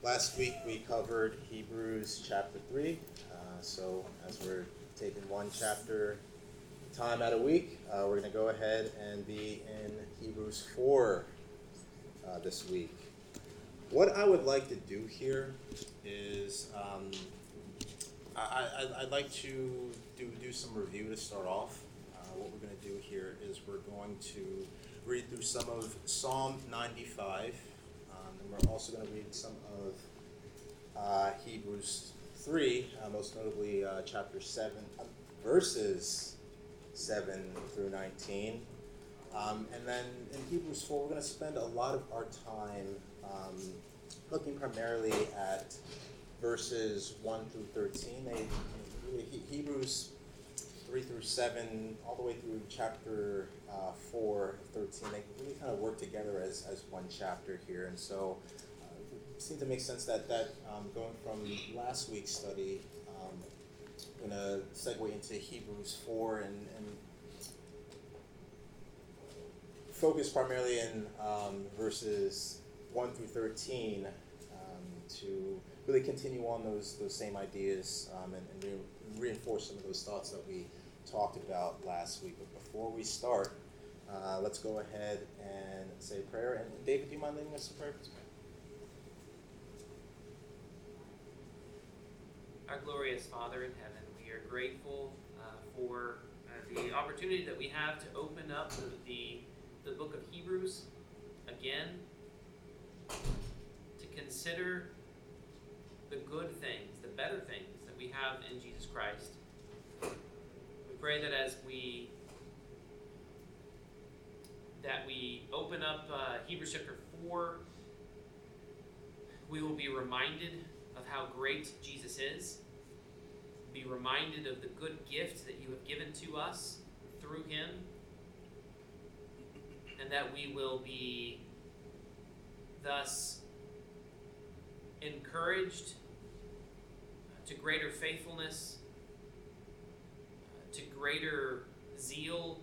Last week we covered Hebrews chapter 3. So as we're taking one chapter time out a week, we're going to go ahead and be in Hebrews 4 this week. What I would like to do here is I'd like to do some review to start off. What we're going to do here is we're going to read through some of Psalm 95. And we're also going to read some of Hebrews 3, most notably chapter 7, verses 7 through 19. And then in Hebrews 4, we're going to spend a lot of our time looking primarily at verses 1 through 13. Hebrews 3 through 7, all the way through chapter 4, 13, they really kind of work together as one chapter here. And so it seemed to make sense that going from last week's study, I'm going to segue into Hebrews 4 and focus primarily in verses 1 through 13 to really continue on those same ideas and reinforce some of those thoughts that we talked about last week. But before we start, let's go ahead and say a prayer. And David, do you mind leading us in prayer? Our glorious Father in heaven, we are grateful for the opportunity that we have to open up the book of Hebrews again, to consider the good things, the better things that we have in Jesus Christ. We pray that as we open up Hebrews chapter 4, we will be reminded of how great Jesus is, be reminded of the good gift that you have given to us through him, and that we will be thus encouraged to greater faithfulness, to greater zeal,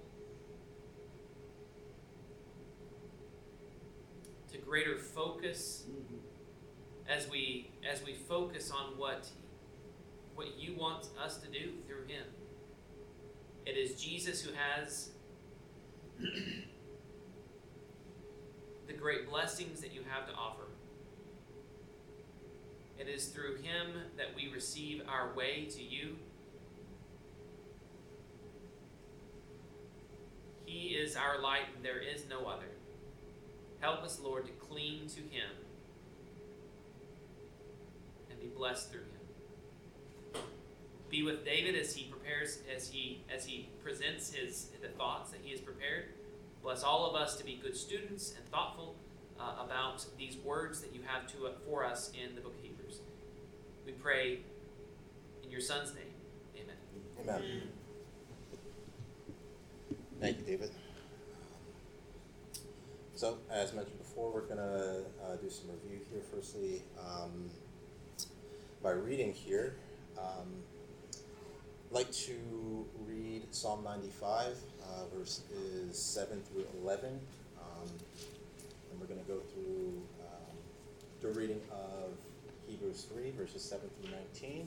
to greater focus, as we focus on what you want us to do through him. It is Jesus who has the great blessings that you have to offer. It is through him that we receive our way to you. He is our light and there is no other. Help us, Lord, to cling to him and be blessed through him. Be with David as he prepares, as he presents the thoughts that he has prepared. Bless all of us to be good students and thoughtful about these words that you have for us in the book of Hebrews. We pray in your Son's name. Amen. Amen. Thank you, David. So, as mentioned before, we're going to do some review here. Firstly, by reading here, I'd like to read Psalm 95, verses 7 through 11. And we're going to go through the reading of Hebrews 3, verses 7 through 19.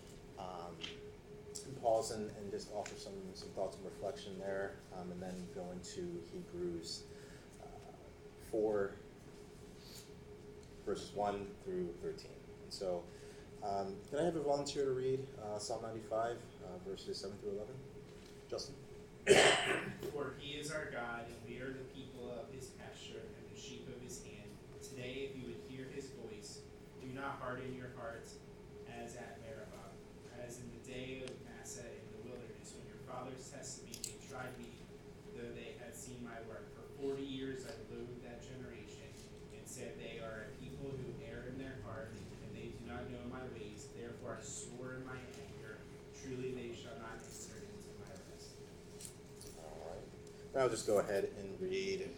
And pause and just offer some thoughts and reflection there, and then go into Hebrews 4, verses 1 through 13. And so, can I have a volunteer to read Psalm 95, verses 7 through 11? Justin? For he is our God, and we are the people of his pasture and the sheep of his hand. Today, if you would hear his voice, do not harden your hearts as at Meribah, as in the day of Massah in the wilderness, when your fathers tested me, they tried me, though they had seen my work. For 40 years I loathed that generation, and said, they are a people who err in their heart, and they do not know my ways. Therefore I swore in my anger, truly they shall not enter into my rest. All right. Now I'll just go ahead and read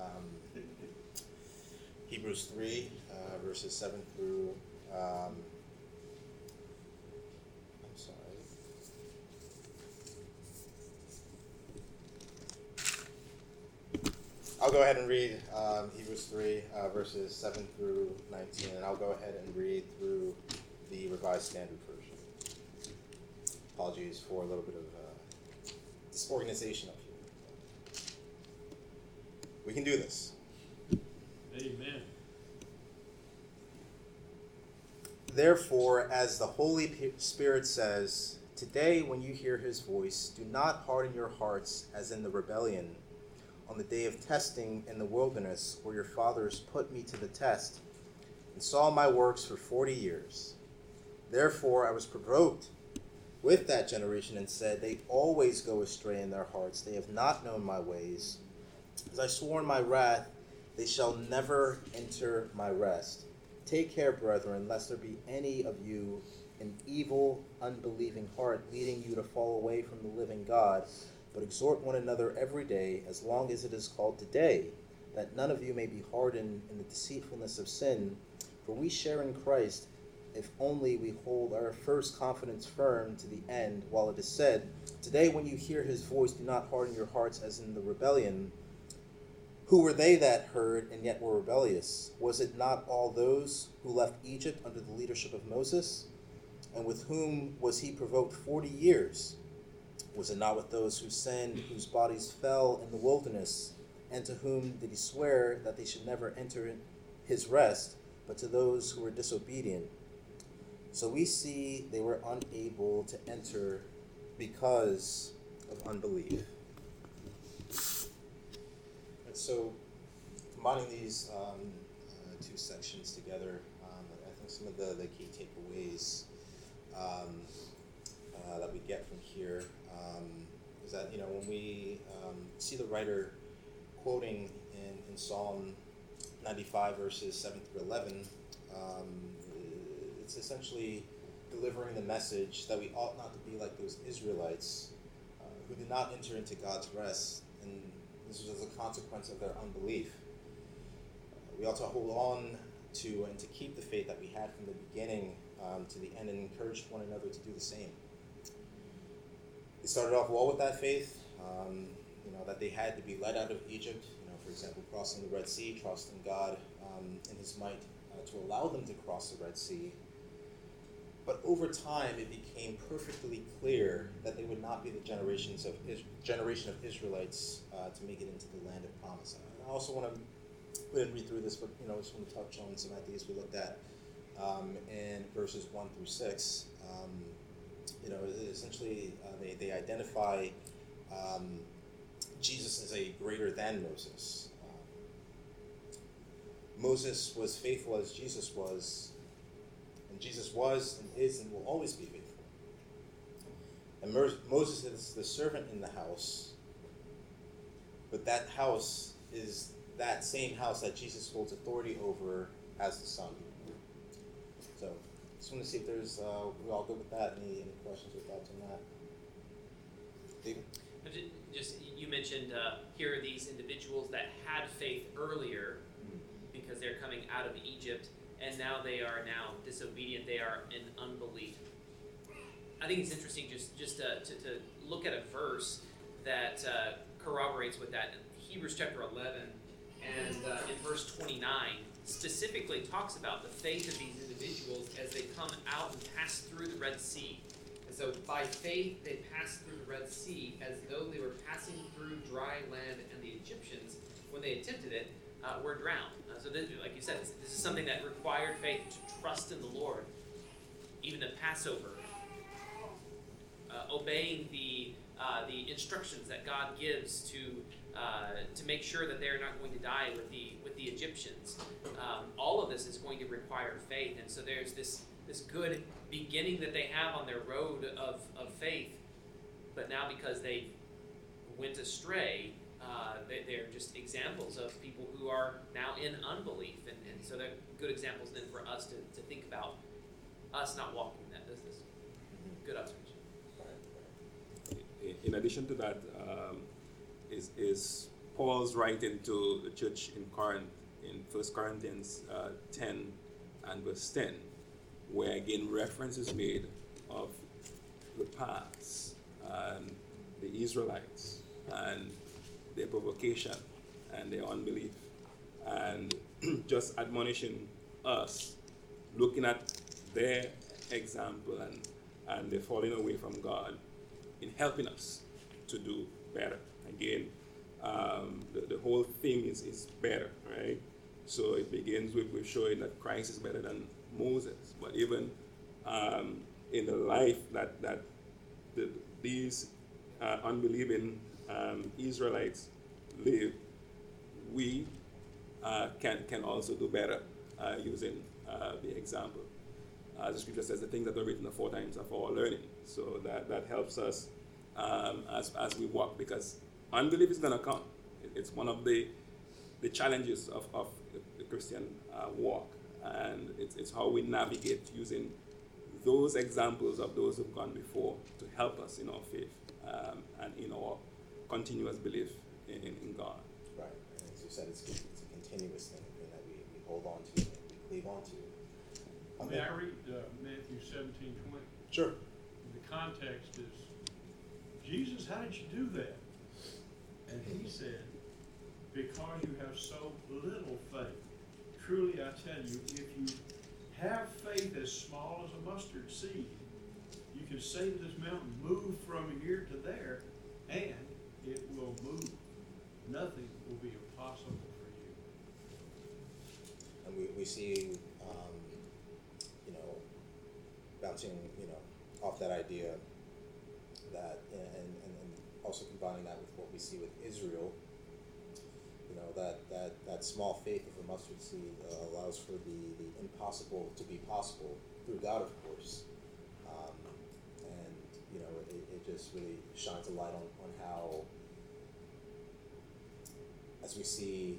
Hebrews 3, verses 7 through, I'm sorry. I'll go ahead and read Hebrews 3, verses 7 through 19, and I'll go ahead and read through the Revised Standard Version. Apologies for a little bit of disorganization up here. We can do this. Amen. Therefore, as the Holy Spirit says, today when you hear his voice, do not harden your hearts as in the rebellion on the day of testing in the wilderness, where your fathers put me to the test and saw my works for 40 years. Therefore I was provoked with that generation and said, they always go astray in their hearts. They have not known my ways. As I swore in my wrath, they shall never enter my rest. Take care, brethren, lest there be any of you an evil, unbelieving heart, leading you to fall away from the living God. But exhort one another every day, as long as it is called today, that none of you may be hardened in the deceitfulness of sin. For we share in Christ, if only we hold our first confidence firm to the end, while it is said, today when you hear his voice, do not harden your hearts as in the rebellion. Who were they that heard and yet were rebellious? Was it not all those who left Egypt under the leadership of Moses? And with whom was he provoked 40 years? Was it not with those who sinned, whose bodies fell in the wilderness? And to whom did he swear that they should never enter his rest, but to those who were disobedient? So we see they were unable to enter because of unbelief. And so, combining these two sections together, I think some of the key takeaways that we get from here is that, when we see the writer quoting in Psalm 95 verses 7 through 11, it's essentially delivering the message that we ought not to be like those Israelites who did not enter into God's rest, and this was as a consequence of their unbelief. We ought to hold on to and to keep the faith that we had from the beginning to the end, and encourage one another to do the same. They started off well with that faith, that they had to be led out of Egypt, for example, crossing the Red Sea, trusting God in his might to allow them to cross the Red Sea. But over time, it became perfectly clear that they would not be the generation of Israelites to make it into the land of promise. I also want to go ahead and read through this, but I just want to touch on some ideas we looked at in verses 1 through 6. Essentially, they identify Jesus as a greater than Moses. Moses was faithful as Jesus was, and Jesus was and is and will always be faithful. And Moses is the servant in the house, but that house is that same house that Jesus holds authority over as the Son. So, just want to see if there's, we're all good with that. Any questions or thoughts on that? David? Just, you mentioned here are these individuals that had faith earlier because they're coming out of Egypt, and now they are now disobedient. They are in unbelief. I think it's interesting just to look at a verse that corroborates with that. Hebrews chapter 11 and in verse 29 specifically talks about the faith of these individuals as they come out and pass through the Red Sea. And so by faith they passed through the Red Sea as though they were passing through dry land, and the Egyptians, when they attempted it, were drowned. So this, like you said, this is something that required faith to trust in the Lord. Even the Passover, obeying the instructions that God gives to make sure that they're not going to die with the Egyptians. All of this is going to require faith, and so there's this good beginning that they have on their road of faith, but now because they went astray, they're just examples of people who are now in unbelief, and so they're good examples then for us to think about us not walking in that business. Good observation. In addition to that, is Paul's writing to the church in Corinth in 1 Corinthians 10 and verse 10, where again reference is made of the past and the Israelites and their provocation and their unbelief, and just admonishing us, looking at their example and the falling away from God, in helping us to do better. Again, the whole thing is better, right? So it begins with showing that Christ is better than Moses. But even in the life that these unbelieving Israelites live, we can also do better using the example. The scripture says the things that are written aforetime are for our learning. So that helps us as we walk, because unbelief is going to come. It's one of the challenges of the Christian walk, and it's how we navigate using those examples of those who've gone before to help us in our faith and in our continuous belief in God. Right. And as you said, it's a continuous thing that we hold on to, and we cleave on to. May I read Matthew 17:20? Sure. The context is, Jesus, how did you do that? And he said, because you have so little faith. Truly I tell you, if you have faith as small as a mustard seed, you can say to this mountain, move from here to there, and it will move. Nothing will be impossible for you. And we see, bouncing, off that idea that, and also combining that with what we see with Israel, that small faith of a mustard seed allows for the impossible to be possible through God, of course. It just really shines a light on how, as we see,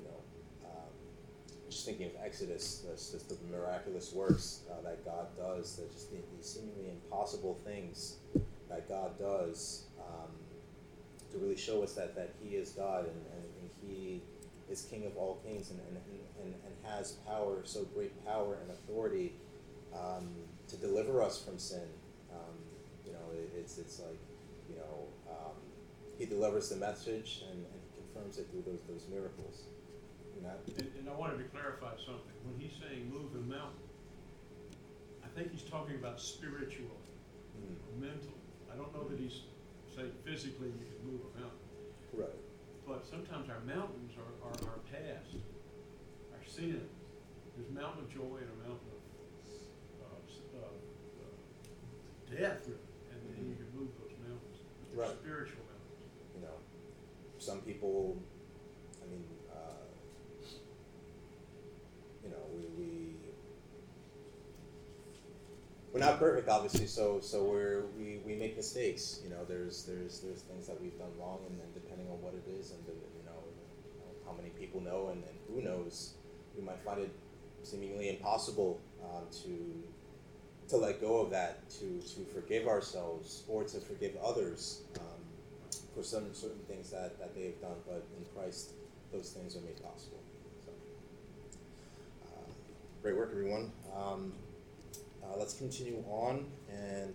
just thinking of Exodus, the miraculous works that God does, that just the seemingly impossible things that God does, to really show us that He is God and He is King of all kings and has power, so great power and authority to deliver us from sin. It's like, He delivers the message and He confirms it through those miracles. And I wanted to clarify something. When he's saying move a mountain, I think he's talking about spiritual, mental. I don't know that he's saying physically you can move a mountain. Right. But sometimes our mountains are our past, our sin. There's a mountain of joy and a mountain of death, really. And then you can move those mountains. They're Right. Spiritual mountains. Some people, we're not perfect, obviously, so we make mistakes. There's things that we've done wrong, and then depending on what it is, and how many people know, and who knows, we might find it seemingly impossible to let go of that, to forgive ourselves or to forgive others for certain things that they have done. But in Christ, those things are made possible. So, great work, everyone. Let's continue on and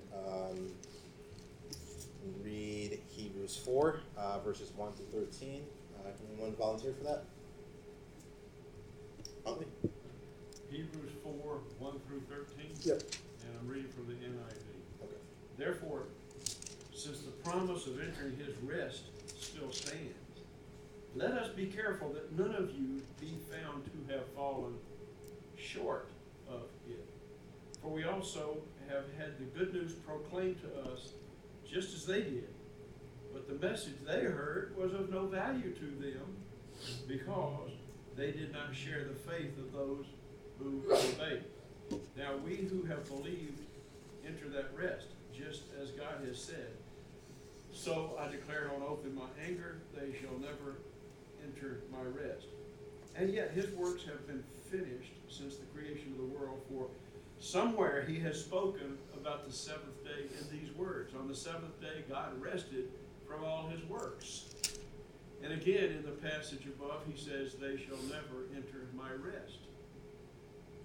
read Hebrews 4, verses 1 through 13. Can anyone volunteer for that? Huntley? Hebrews 4, 1 through 13. Yep. And I'm reading from the NIV. Okay. Therefore, since the promise of entering his rest still stands, let us be careful that none of you be found to have fallen short of it. For we also have had the good news proclaimed to us just as they did. But the message they heard was of no value to them because they did not share the faith of those who obeyed. Now we who have believed enter that rest, just as God has said. So I declared on oath in my anger, they shall never enter my rest. And yet his works have been finished since the creation of the world, for somewhere he has spoken about the seventh day in these words. On the seventh day God rested from all his works. And again in the passage above he says, they shall never enter my rest.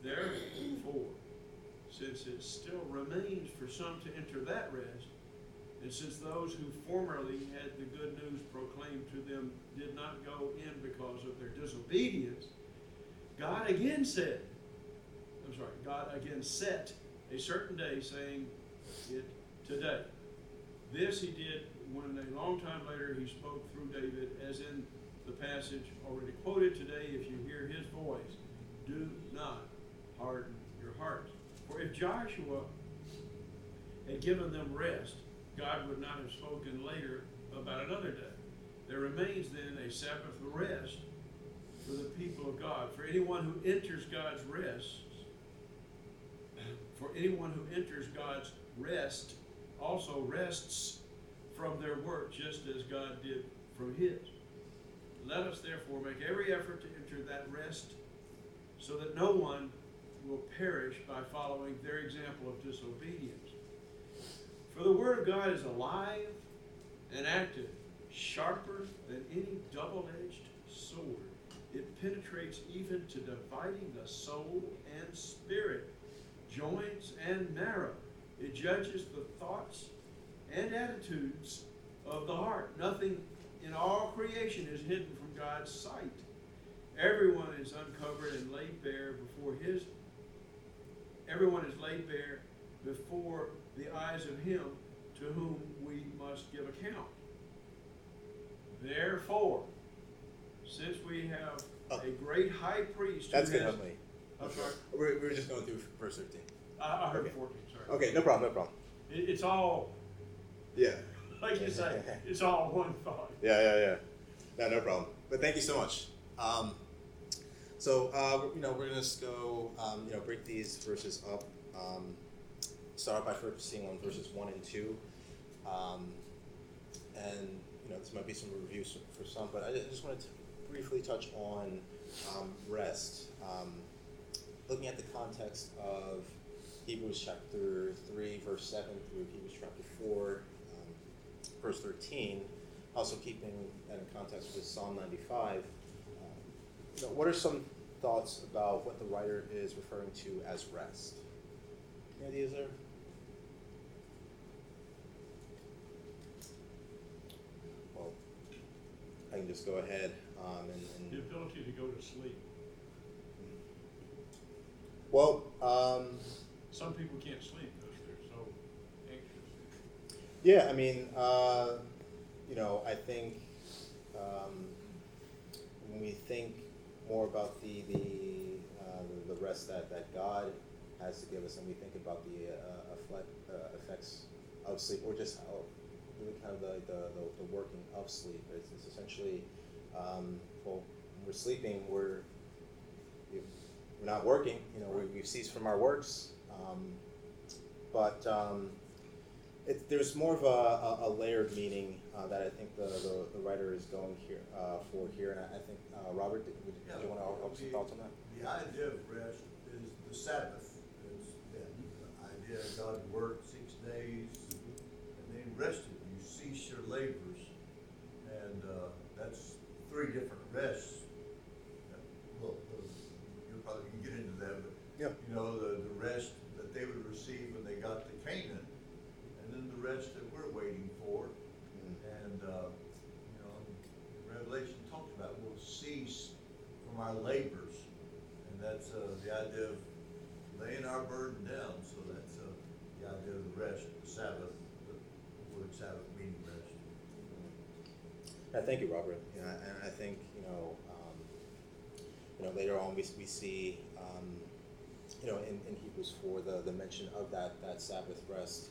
Therefore, since it still remains for some to enter that rest, And since those who formerly had the good news proclaimed to them did not go in because of their disobedience, God again set a certain day, saying it today. This he did when a long time later he spoke through David, as in the passage already quoted today. If you hear his voice, do not harden your hearts. For if Joshua had given them rest, God would not have spoken later about another day. There remains then a Sabbath rest for the people of God. For anyone who enters God's rest, also rests from their work, just as God did from his. Let us therefore make every effort to enter that rest, so that no one will perish by following their example of disobedience. For the word of God is alive and active, sharper than any double-edged sword. It penetrates even to dividing the soul and spirit, joints and marrow. It judges the thoughts and attitudes of the heart. Nothing in all creation is hidden from God's sight. Everyone is uncovered and laid bare before the eyes of him to whom we must give account. Therefore, since we have a great high priest That's who good, has... help me. I'm sorry? We're just going through verse 13. I heard Okay. 14, sorry. Okay, no problem. It's all, Yeah. like you say, it's all one thought. Yeah. No problem. But thank you so much. We're gonna just go, break these verses up. Start by focusing on verses 1 and 2. This might be some reviews for some, but I just wanted to briefly touch on rest. Looking at the context of Hebrews chapter 3, verse 7 through Hebrews chapter 4, verse 13, also keeping that in context with Psalm 95, what are some thoughts about what the writer is referring to as rest? Any ideas there? Well, I can just go ahead and The ability to go to sleep. well, Some people can't sleep because they're so anxious. yeah, I mean, I think when we think more about the rest that God has to give us, and we think about the effects of sleep, or just how really kind of the working of sleep, it's essentially, when we're sleeping, we're not working. We've ceased from our works, but there's more of a layered meaning that I think the writer is going for here, and I think Robert, did you want to offer some thoughts on that? The idea of rest is the Sabbath. It's the idea God worked 6 days and then he rested. You cease your labors, and that's 3 different rests. Well, you probably can get into that, but Yeah. the rest that they would receive when they got to Canaan, and then the rest that we're waiting for. And Revelation talks about we'll cease from our labors, and that's the idea of laying our burden down. So that's the idea of the rest, the Sabbath, the word Sabbath meaning rest. Thank you, Robert. And I think later on we see in Hebrews 4 the mention of that Sabbath rest.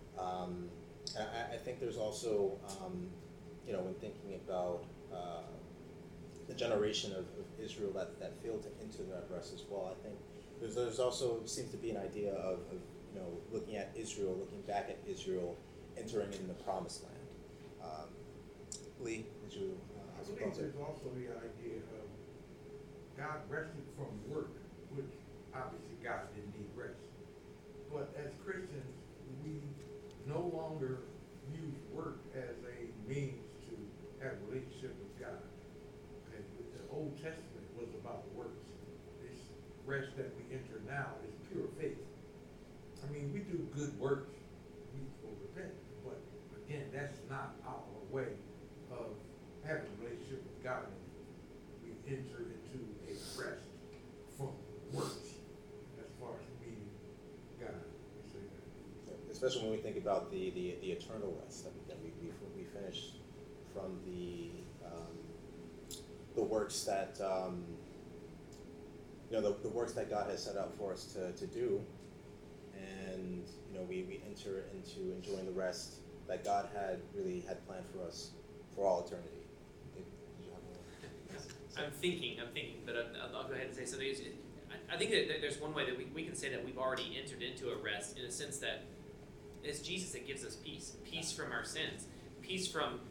I think there's also when thinking about the generation of Israel that failed to enter that rest as well, I think there's also seems to be an idea of looking at Israel, looking back at Israel entering in the promised land. Lee, would you I have some believe thoughts there? there's also the idea of God rested from work, which obviously God didn't need rest. But as Christians, we no longer use work as a means to have a relationship with God. And the Old Testament was about works. This rest that we enter now is pure faith. I mean, we do good works, we will repent, but the especially when we think about the eternal rest that we finished from the works that the works that God has set out for us to do, and we enter into enjoying the rest that God had planned for us for all eternity. Did you have more? I'm thinking, but I'll go ahead and say something. I think that there's one way that we can say that we've already entered into a rest, in a sense that it's Jesus that gives us peace from our sins, peace from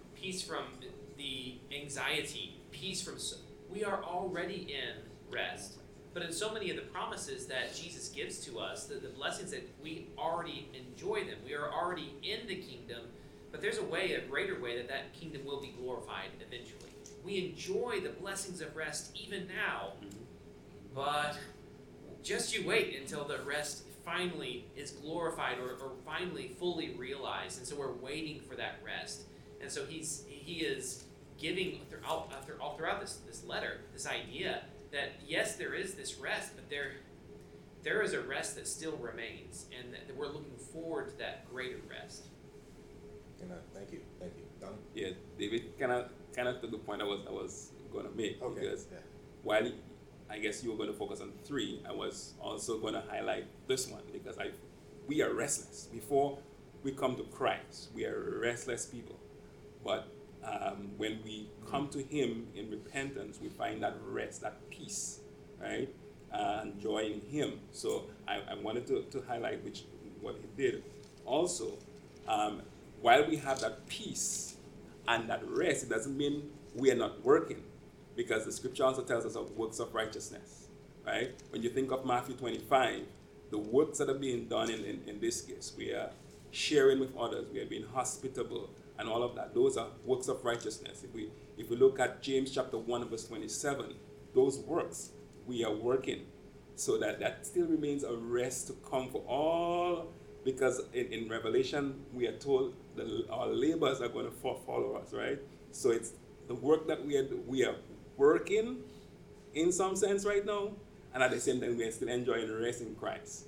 the anxiety, we are already in rest. But in so many of the promises that Jesus gives to us, the blessings that we already enjoy them, we are already in the kingdom, but there's a greater way that kingdom will be glorified eventually. We enjoy the blessings of rest even now, but just you wait until the rest finally is glorified or finally fully realized. And so we're waiting for that rest. And so he is giving all throughout this letter this idea that yes, there is this rest, but there is a rest that still remains, and that we're looking forward to that greater rest. Amen. Thank you. Donnie? Yeah, David kind of to the point I was going to make. Okay. Because yeah. while I guess you were going to focus on 3, I was also going to highlight this one, because we are restless. Before we come to Christ, we are restless people. But when we come to Him in repentance, we find that rest, that peace, right? And joy in Him. So I wanted to highlight what He did. Also, while we have that peace and that rest, it doesn't mean we are not working, because the scripture also tells us of works of righteousness, right? When you think of Matthew 25, the works that are being done in this case, we are sharing with others, we are being hospitable, and all of that. Those are works of righteousness. If we look at James chapter 1 verse 27, those works, we are working. So that still remains a rest to come for all, because in Revelation we are told our labors are going to follow us, right? So it's the work that we are working in some sense right now, and at the same time we are still enjoying rest in Christ.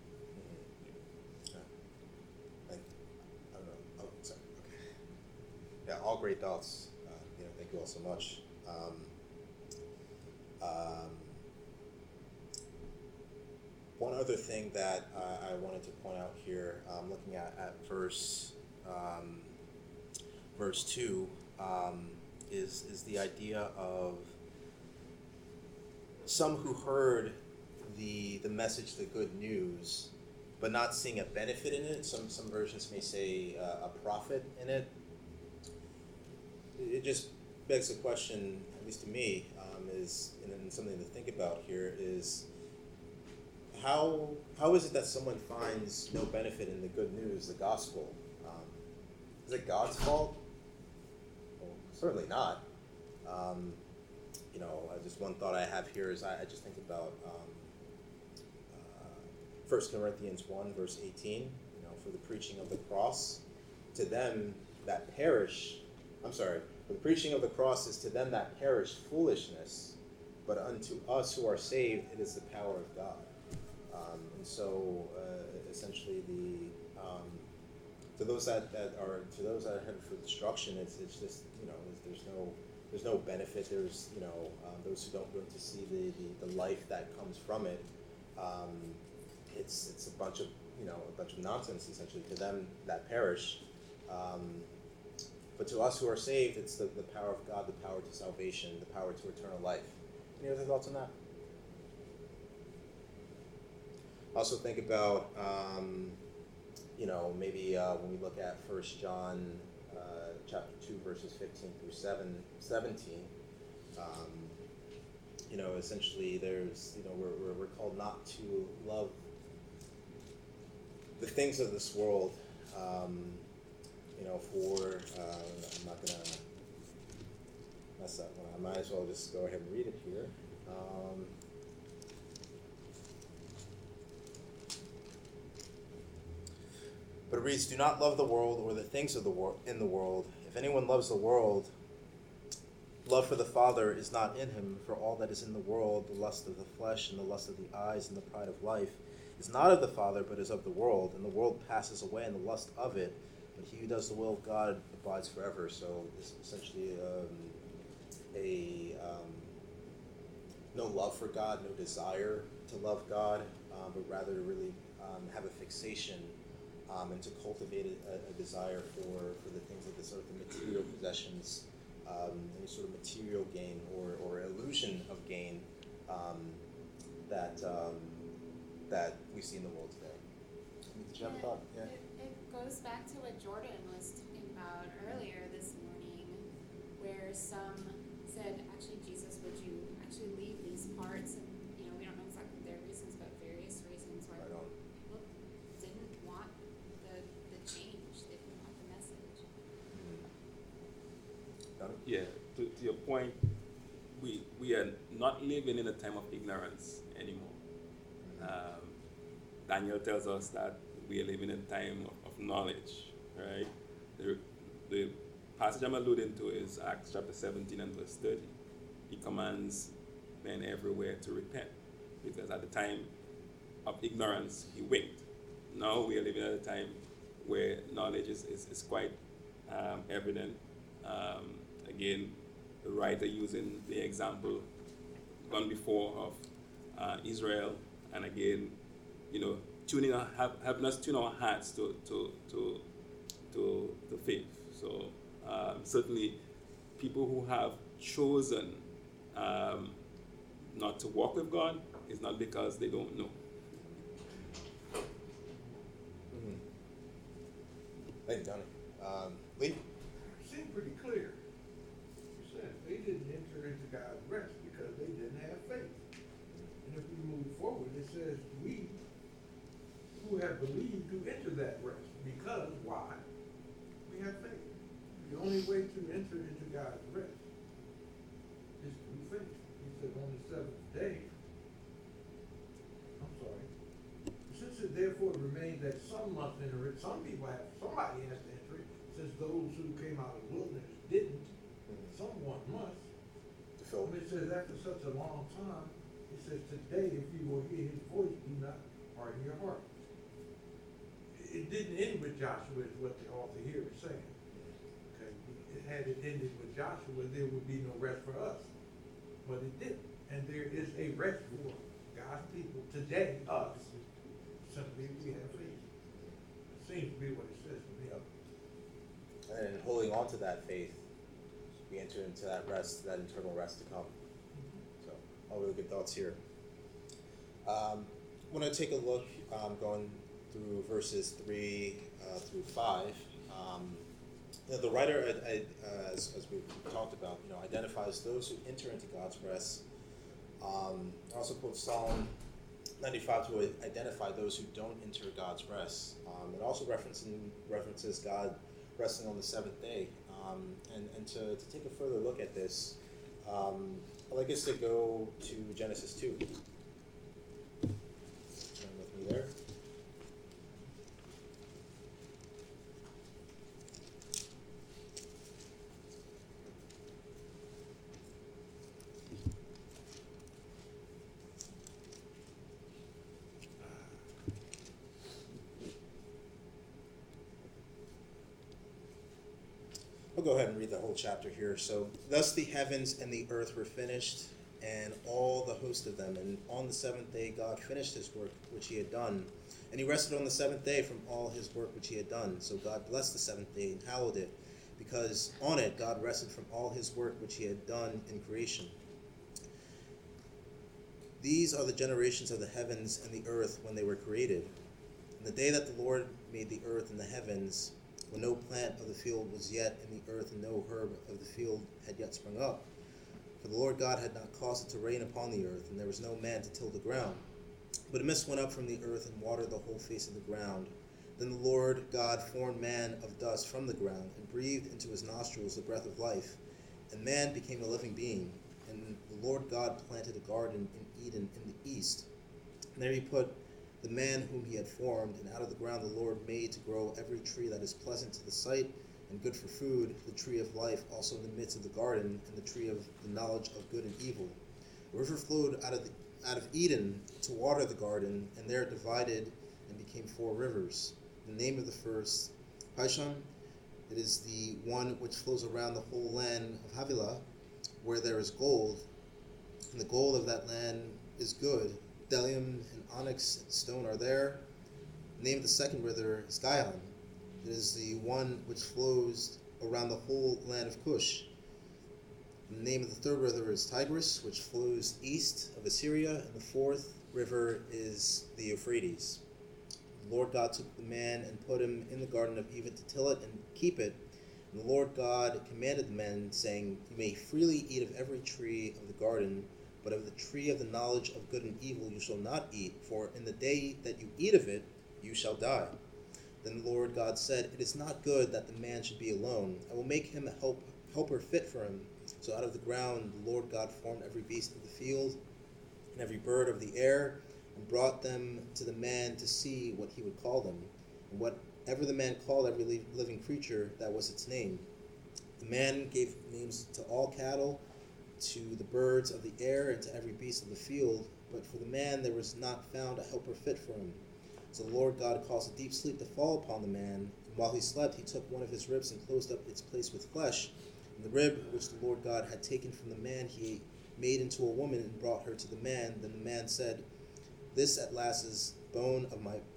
Yeah, all great thoughts. Thank you all so much. One other thing that I wanted to point out here, looking at verse 2, is the idea of some who heard the message, the good news, but not seeing a benefit in it. Some versions may say a profit in it. It just begs the question, at least to me, and something to think about here is how is it that someone finds no benefit in the good news, the gospel? Is it God's fault? Well, certainly not. Just one thought I have here is I just think about 1 Corinthians 1 verse 18. For the preaching of the cross, to them that perish. For the preaching of the cross is to them that perish foolishness, but unto us who are saved it is the power of God. And so, essentially, to those that are headed for destruction, it's just there's no benefit. There's those who don't going to see the life that comes from it. It's a bunch of nonsense, essentially, to them that perish. But to us who are saved, it's the power of God, the power to salvation, the power to eternal life. Any other thoughts on that? Also think about, maybe when we look at 1 John chapter 2, verses 15 through 17, essentially there's, we're called not to love the things of this world. I'm not going to mess up one. I might as well just go ahead and read it here. But it reads, "Do not love the world or the things of the in the world. If anyone loves the world, love for the Father is not in him. For all that is in the world, the lust of the flesh and the lust of the eyes and the pride of life, is not of the Father, but is of the world, and the world passes away and the lust of it, but he who does the will of God abides forever. So it's essentially no love for God, no desire to love God, but rather to really have a fixation and to cultivate a desire for the things of this earth, the material possessions, any sort of material gain or illusion of gain that we see in the world today. Did you have a thought? Yeah. It goes back to what Jordan was talking about earlier this morning, where some said, actually, Jesus, would you actually leave these parts? And, we don't know exactly their reasons, but various reasons where Right on. people didn't want the change, they didn't want the message. Done? Yeah, to your point, we are not living in a time of ignorance anymore. Daniel tells us that we are living in a time of knowledge, right? The passage I'm alluding to is Acts chapter 17 and verse 30. He commands men everywhere to repent, because at the time of ignorance, he winked. Now we are living at a time where knowledge is quite evident. Again, the writer using the example gone before of Israel, and again, helping us tune our hearts to faith. So certainly, people who have chosen not to walk with God is not because they don't know. Thank you, Donnie. Lee? It seemed pretty clear. You said they didn't enter into God's rest because they didn't have faith. And if we move forward, it says we who have believed to enter that rest. Because why? We have faith. The only way to enter into God's rest is through faith. He said on the seventh day, since it therefore remains that some must enter it, somebody has to enter it, since those who came out of the wilderness didn't, someone must. It says after such a long time, it says today if you will hear his voice, do not harden your heart. It didn't end with Joshua, is what the author here is saying. Okay, had it ended with Joshua, there would be no rest for us. But it didn't. And there is a rest for God's people today, us, simply we have faith. It seems to be what it says to me. And holding on to that faith, we enter into that rest, that eternal rest to come. So, all really good thoughts here. I want to take a look, going through verses 3 through 5. The writer, as we talked about, identifies those who enter into God's rest. Also quotes Psalm 95 to identify those who don't enter God's rest. It also references God resting on the seventh day. And to take a further look at this, I'd like us to go to Genesis 2. Turn with me there. I'll go ahead and read the whole chapter here. So, thus the heavens and the earth were finished, and all the host of them. And on the seventh day God finished his work which he had done. And he rested on the seventh day from all his work which he had done. So God blessed the seventh day and hallowed it, because on it God rested from all his work which he had done in creation. These are the generations of the heavens and the earth when they were created. In the day that the Lord made the earth and the heavens, when no plant of the field was yet in the earth, and no herb of the field had yet sprung up. For the Lord God had not caused it to rain upon the earth, and there was no man to till the ground. But a mist went up from the earth and watered the whole face of the ground. Then the Lord God formed man of dust from the ground, and breathed into his nostrils the breath of life. And man became a living being. And the Lord God planted a garden in Eden in the east. And there he put the man whom he had formed, and out of the ground the Lord made to grow every tree that is pleasant to the sight and good for food, the tree of life also in the midst of the garden, and the tree of the knowledge of good and evil. A river flowed out out of Eden to water the garden, and there it divided and became 4 rivers. The name of the first, Pishon. It is the one which flows around the whole land of Havilah, where there is gold, and the gold of that land is good. Bdellium and onyx and stone are there. The name of the second river is Gihon. It is the one which flows around the whole land of Cush. The name of the third river is Tigris, which flows east of Assyria, and the fourth river is the Euphrates. The Lord God took the man and put him in the garden of Eden to till it and keep it. And the Lord God commanded the man, saying, You may freely eat of every tree of the garden, but of the tree of the knowledge of good and evil you shall not eat, for in the day that you eat of it you shall die. Then the Lord God said, It is not good that the man should be alone. I will make him a helper fit for him. So out of the ground the Lord God formed every beast of the field and every bird of the air, and brought them to the man to see what he would call them. And whatever the man called every living creature, that was its name. The man gave names to all cattle, to the birds of the air, and to every beast of the field. But for the man there was not found a helper fit for him. So the Lord God caused a deep sleep to fall upon the man, and while he slept he took one of his ribs and closed up its place with flesh. And the rib which the Lord God had taken from the man he made into a woman and brought her to the man. Then the man said, This at last is bone of my...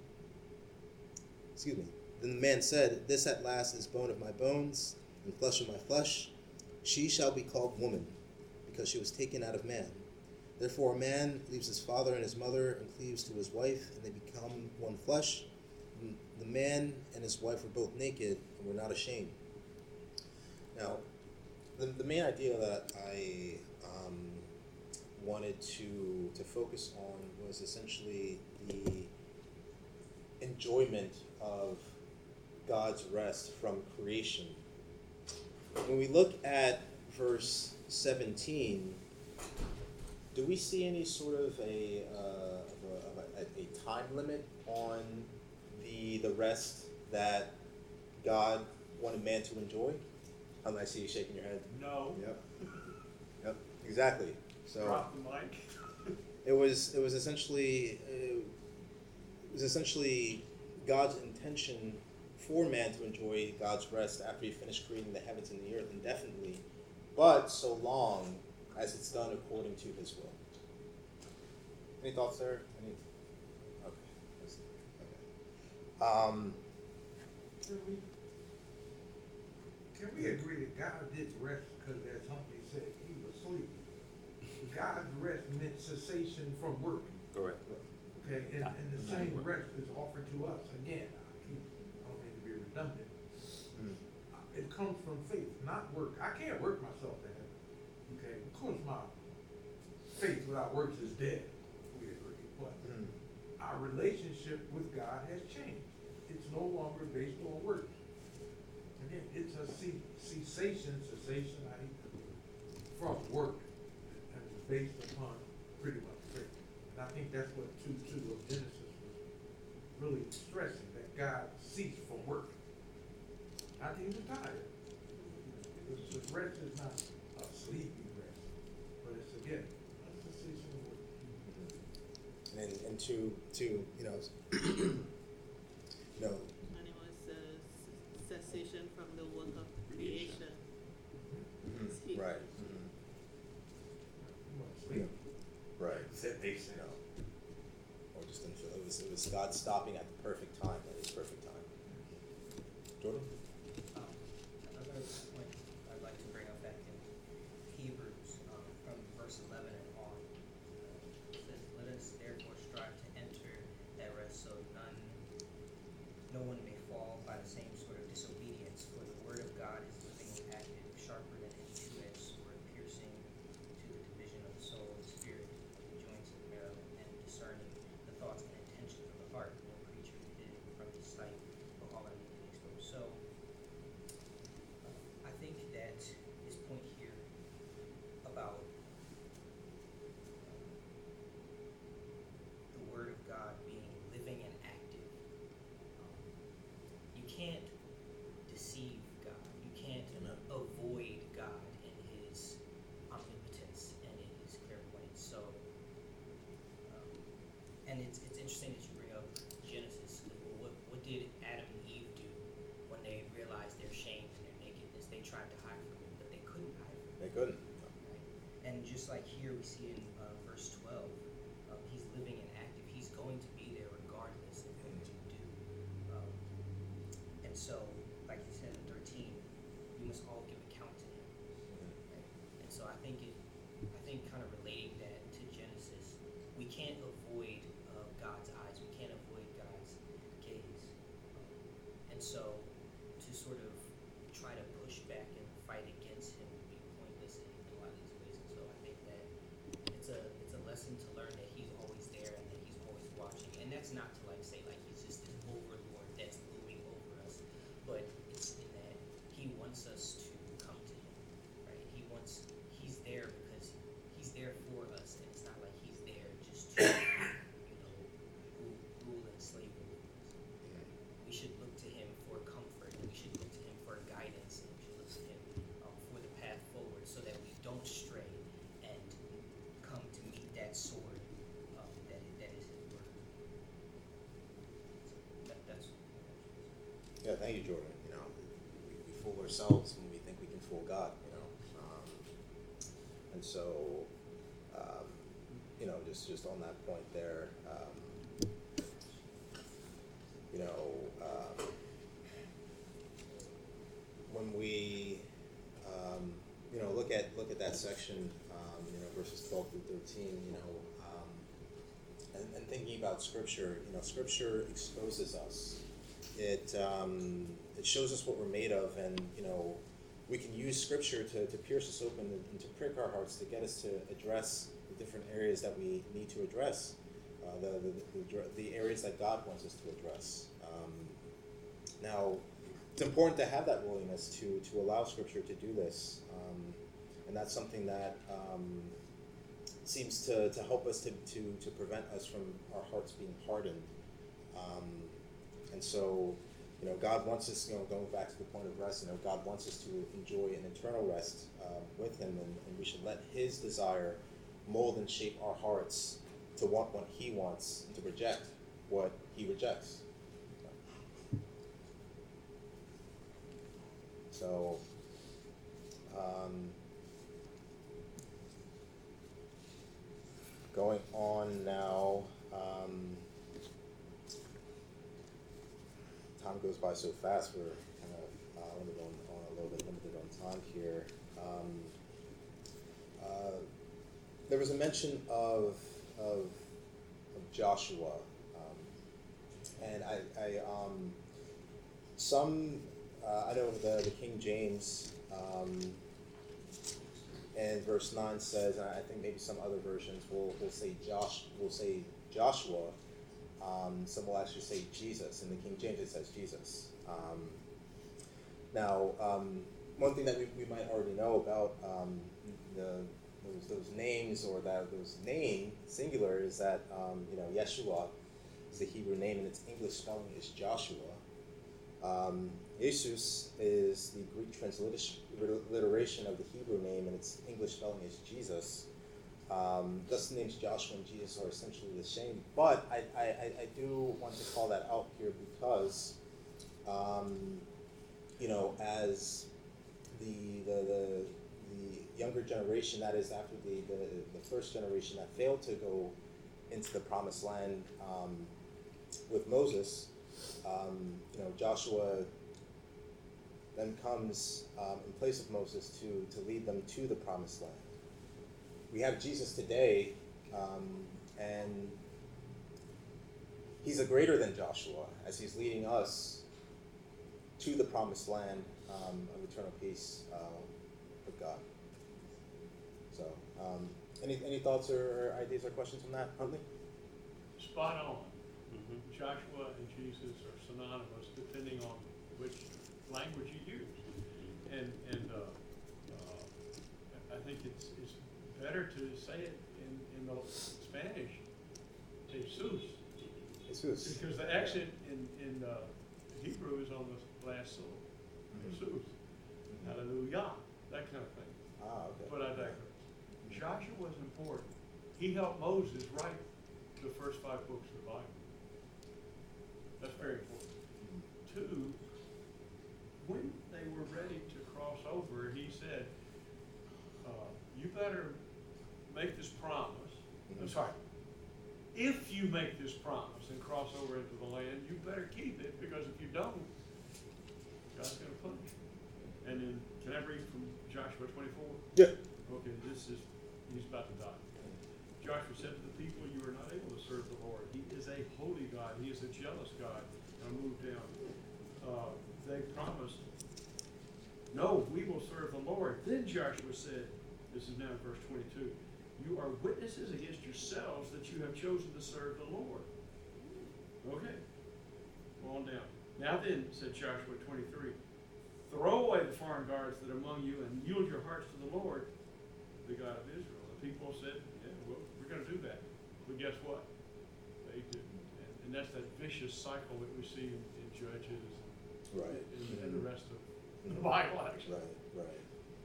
Then the man said, This at last is bone of my bones and flesh of my flesh. She shall be called woman, because she was taken out of man. Therefore a man leaves his father and his mother and cleaves to his wife, and they become one flesh. And the man and his wife were both naked and were not ashamed. Now, the main idea that I wanted to focus on was essentially the enjoyment of God's rest from creation. When we look at verse 17, do we see any sort of a time limit on the rest that God wanted man to enjoy? I see you shaking your head. No. Yep. Exactly. So Drop the mic. it was essentially God's intention for man to enjoy God's rest after he finished creating the heavens and the earth indefinitely, but so long as it's done according to his will. Any thoughts there? Okay. Can we agree that God did rest because, as Humphrey said, he was sleeping? God's rest meant cessation from work. Correct. Okay, and the same rest is offered to us. Again, I don't mean to be redundant. It comes from faith, not work. I can't work myself to heaven. Okay, of course my faith without works is dead. We agree. But our relationship with God has changed. It's no longer based on works. Again, it's a cessation from work, and it's based upon pretty much faith. And I think that's what 2:2 of Genesis was really stressing, that God ceased from work. Not that he was tired. The rest is not a sleepy rest, but it's again a cessation of work. And to And it was a cessation from the work of creation. Sleep. right. Sleep. Right. Said they said. Or just didn't feel it was God stopping at the perfect time, at his perfect time. Jordan? Another point I'd like to bring up back in Hebrews, from verse 11 and on, it says, Let us therefore strive to enter that rest, so no one may fall by the same sort of disobedience. For the word of God is living and active, sharper than any two-edged sword, piercing to the division of the soul and spirit, of the joints and marrow, and discerning the thoughts and intentions of the heart. No creature hid from his sight, but all are naked and exposed. So I think that his point here about the word of God being living and active, you can't deceive God. You can't see in verse 12, he's living and active. He's going to be there regardless of what you do. And so, like he said in 13, we must all give account to him. Right? And so I think kind of relating that to Genesis, we can't avoid God's eyes. We can't avoid God's gaze. And so to sort of try to push back and fight against him would be pointless in a lot of these ways. And so I think that it's a lesson to learn that he's always there and that he's always watching. And that's not to like say like he's just this overlord that's looming over us, but it's in that he wants us to come to him, right? He's there because he's there for us, and it's not like he's there just to rule and slave over us. We should look to him for comfort, and we should look to him for guidance, and we should look to him for the path forward so that we don't stray and come to meet that sword that is his word. That's Yeah, thank you, Jordan. You know, we fool ourselves when we think we can fool God, you know. And so, you know, just on that point there, you know, when we, you know, look at that section, you know, verses 12 through 13, you know, and thinking about Scripture, you know, Scripture exposes us. It shows us what we're made of, and you know, we can use Scripture to pierce us open and to prick our hearts, to get us to address the different areas that we need to address, the areas that God wants us to address. Now, it's important to have that willingness to allow Scripture to do this, and that's something that seems to help us to prevent us from our hearts being hardened. And so, you know, God wants us, you know, going back to the point of rest, you know, God wants us to enjoy an eternal rest with him, and we should let his desire mold and shape our hearts to want what he wants and to reject what he rejects. So, going on now, time goes by so fast, we're kind of limited on a little bit limited on time here. There was a mention of Joshua, and I know the King James and verse 9 says, and I think maybe some other versions will say Joshua. Some will actually say Jesus. In the King James, it says Jesus. Now, one thing that we might already know about those names, or those name singular, is that you know, Yeshua is the Hebrew name, and its English spelling is Joshua. Jesus is the Greek transliteration of the Hebrew name, and its English spelling is Jesus. Thus the names Joshua and Jesus are essentially the same, but I do want to call that out here because, you know, as the younger generation, that is after the first generation that failed to go into the promised land with Moses, you know, Joshua then comes in place of Moses to lead them to the promised land. We have Jesus today, and he's a greater than Joshua as he's leading us to the promised land of eternal peace with God. So, any thoughts or ideas or questions on that, Huntley? Spot on. Joshua and Jesus are synonymous depending on which language you use. And I think it's better to say it in the Spanish, Jesus. Jesus. Because the accent in Hebrew is on the last syllable. Jesus. Hallelujah. That kind of thing. Okay. But I digress. Joshua was important. He helped Moses write the first 5 books of the Bible. That's very important. 2, when they were ready to cross over, he said, you better make this promise you make this promise and cross over into the land, you better keep it, because if you don't, God's going to punish you. And then, can I read from Joshua 24? Yeah. Okay, he's about to die. Joshua said to the people, you are not able to serve the Lord. He is a holy God. He is a jealous God. Now move down. They promised, no, we will serve the Lord. Then Joshua said, this is now in verse 22, you are witnesses against yourselves that you have chosen to serve the Lord. Okay, go on down. Now then, said Joshua 23, throw away the foreign gods that are among you and yield your hearts to the Lord, the God of Israel. The people said, yeah, well, we're going to do that. But guess what? They didn't. And that's that vicious cycle that we see in Judges Right. and the rest of the Bible, actually. Right.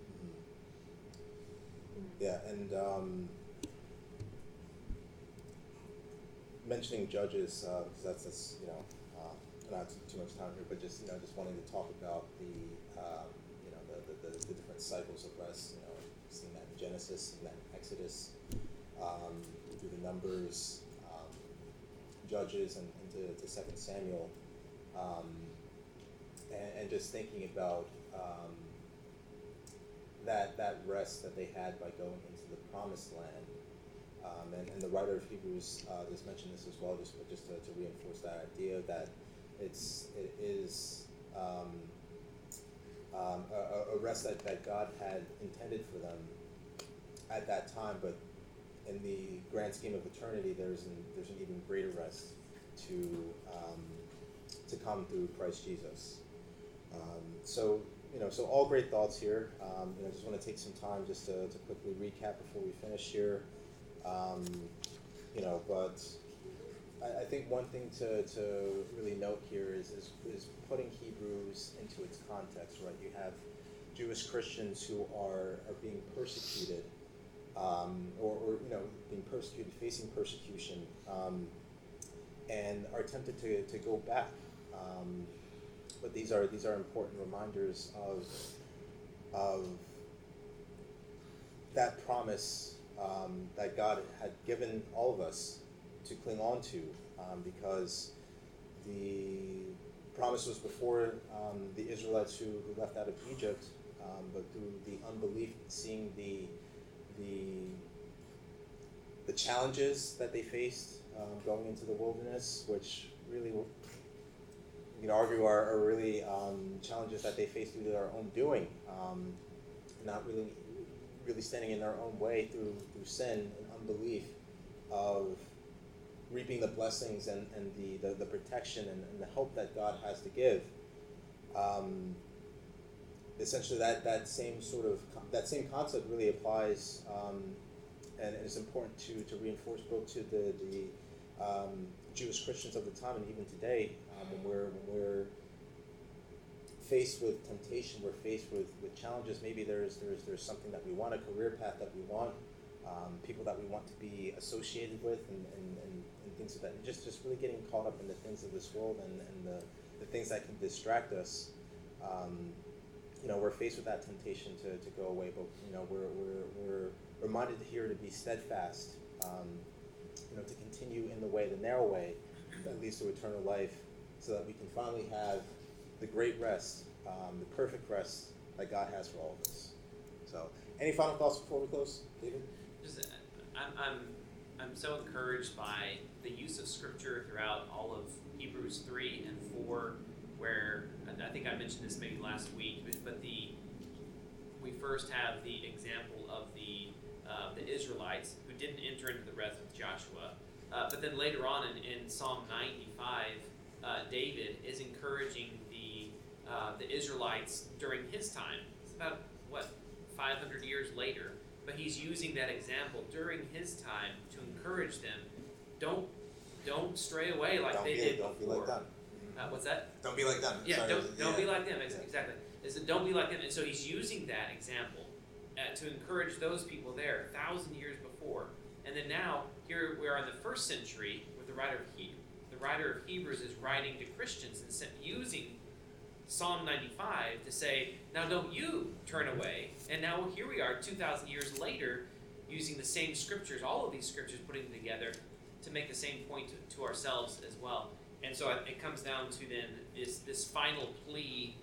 Yeah, and mentioning Judges, because that's not too much time here, but just wanting to talk about the different cycles of rest. Seeing that in Genesis, seeing that in Exodus, through the Numbers, Judges, and into 2 Samuel, and just thinking about that rest that they had by going into the Promised Land, and the writer of Hebrews just mentioned this as well, just to reinforce that idea that it is a rest that God had intended for them at that time, but in the grand scheme of eternity, there's an even greater rest to come through Christ Jesus. So all great thoughts here. I just want to take some time just to quickly recap before we finish here. But I think one thing to really note here is putting Hebrews into its context, right? You have Jewish Christians who are being persecuted, or being persecuted, facing persecution, and are tempted to go back. But these are important reminders of that promise that God had given all of us to cling on to, because the promise was before the Israelites who left out of Egypt, but through the unbelief, seeing the challenges that they faced going into the wilderness, which really, you could argue are really challenges that they faced through their own doing, not really standing in their own way through sin and unbelief of reaping the blessings and the protection and the hope that God has to give. Essentially, that same concept really applies, and it's important to reinforce both to the Jewish Christians of the time and even today, when we're faced with temptation, we're faced with challenges. Maybe there's something that we want, a career path that we want, people that we want to be associated with, and things of that. And just really getting caught up in the things of this world and the things that can distract us. We're faced with that temptation to go away, but we're reminded here to be steadfast, to continue in the way, the narrow way that leads to eternal life, so that we can finally have the great rest, the perfect rest that God has for all of us. So, any final thoughts before we close, David? I'm so encouraged by the use of Scripture throughout all of Hebrews 3 and 4, where I think I mentioned this maybe last week, but we first have the example of the Israelites who didn't enter into the rest with Joshua, but then later on in Psalm 95, David is encouraging the Israelites during his time. It's about 500 years later, but he's using that example during his time to encourage them. Don't stray away like they did before. Don't be like them. What's that? Don't be like them. Yeah, Sorry, don't be like them. Yeah. Exactly. Don't be like them. And so he's using that example to encourage those people there 1,000 years before. And then now here we are in the first century with the writer of Hebrews is writing to Christians and using Psalm 95 to say, now don't you turn away. And now here we are 2,000 years later using the same scriptures, all of these scriptures, putting them together to make the same point to ourselves as well. And so it comes down to then this final plea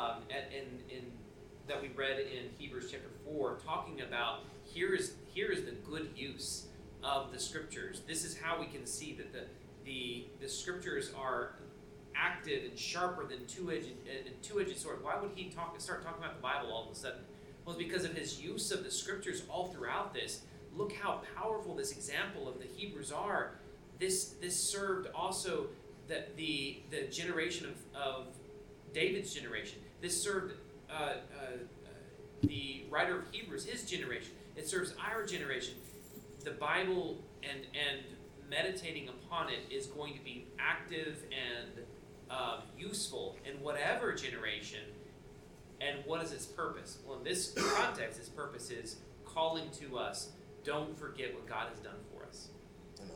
that we read in Hebrews chapter 4, talking about here is the good use of the scriptures. This is how we can see that the scriptures are active and sharper than two-edged sword. Why would he start talking about the Bible all of a sudden? Well, it's because of his use of the scriptures all throughout this. Look how powerful this example of the Hebrews are. This served also the generation of David's generation. This served the writer of Hebrews, his generation. It serves our generation. The Bible and meditating upon it is going to be active and useful in whatever generation. And what is its purpose? Well, in this context, its purpose is calling to us, don't forget what God has done for us. Amen.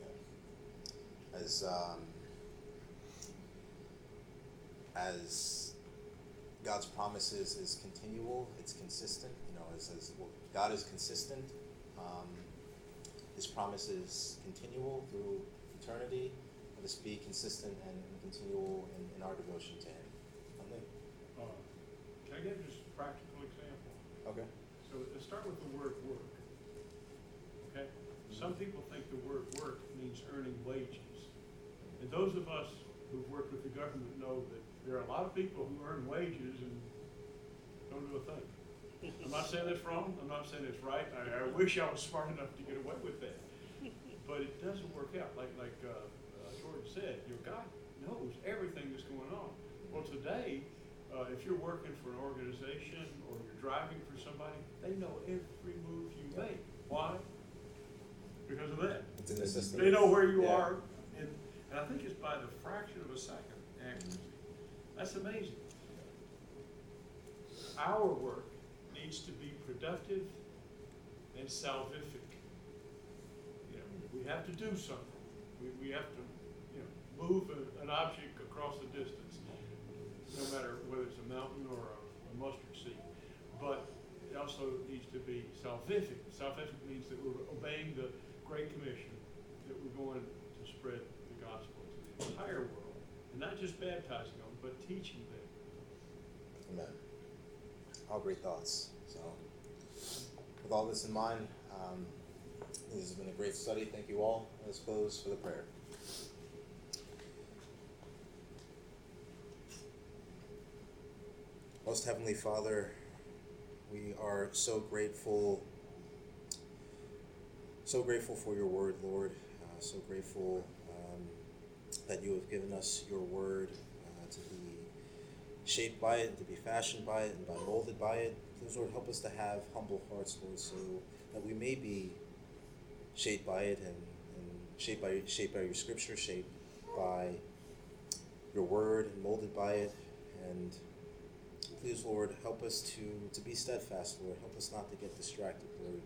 As God's promises is continual, it's consistent. Well, God is consistent. His promise is continual through eternity. Let us be consistent and continual in our devotion to Him. Amen. Can I give just a practical example? Okay. So let's start with the word work. Okay? Some people think the word work means earning wages. And those of us who've worked with the government know that there are a lot of people who earn wages and don't do a thing. I'm not saying it's wrong. I'm not saying it's right. I wish I was smart enough to get away with that. But it doesn't work out. Like Jordan said, God knows everything that's going on. Well, today, if you're working for an organization or you're driving for somebody, they know every move you make. Why? Because of that. It's in the system. They know where you are. And I think it's by the fraction of a second accuracy. That's amazing. Our work needs to be productive and salvific. We have to do something. We have to, move an object across the distance, no matter whether it's a mountain or a mustard seed. But it also needs to be salvific. Salvific means that we're obeying the Great Commission, that we're going to spread the gospel to the entire world, and not just baptizing them, but teaching them. Amen. All great thoughts. So, with all this in mind, this has been a great study. Thank you all. Let's close for the prayer. Most Heavenly Father, we are so grateful for your word, Lord. So grateful that you have given us your word to be shaped by it, to be fashioned by it, and molded by it. Please, Lord, help us to have humble hearts, Lord, so that we may be shaped by it and shaped by your scripture, shaped by your word and molded by it. And please, Lord, help us to be steadfast, Lord. Help us not to get distracted, Lord.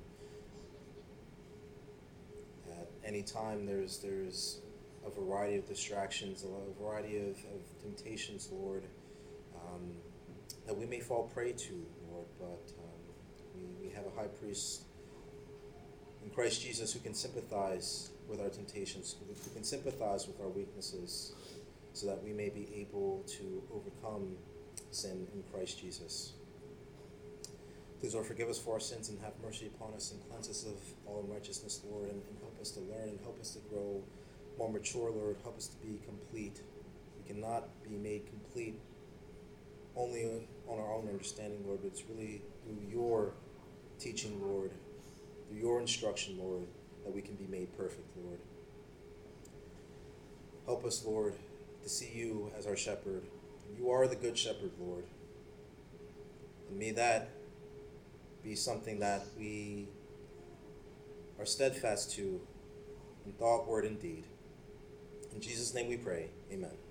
At any time there's a variety of distractions, a variety of temptations, Lord, that we may fall prey to, Lord, but we have a high priest in Christ Jesus who can sympathize with our temptations, who can sympathize with our weaknesses, so that we may be able to overcome sin in Christ Jesus. Please, Lord, forgive us for our sins and have mercy upon us and cleanse us of all unrighteousness, Lord, and help us to learn and help us to grow more mature, Lord. Help us to be complete. We cannot be made complete only on our own understanding, Lord, but it's really through your teaching, Lord, through your instruction, Lord, that we can be made perfect, Lord. Help us, Lord, to see you as our shepherd. You are the good shepherd, Lord. And may that be something that we are steadfast to in thought, word, and deed. In Jesus' name we pray. Amen.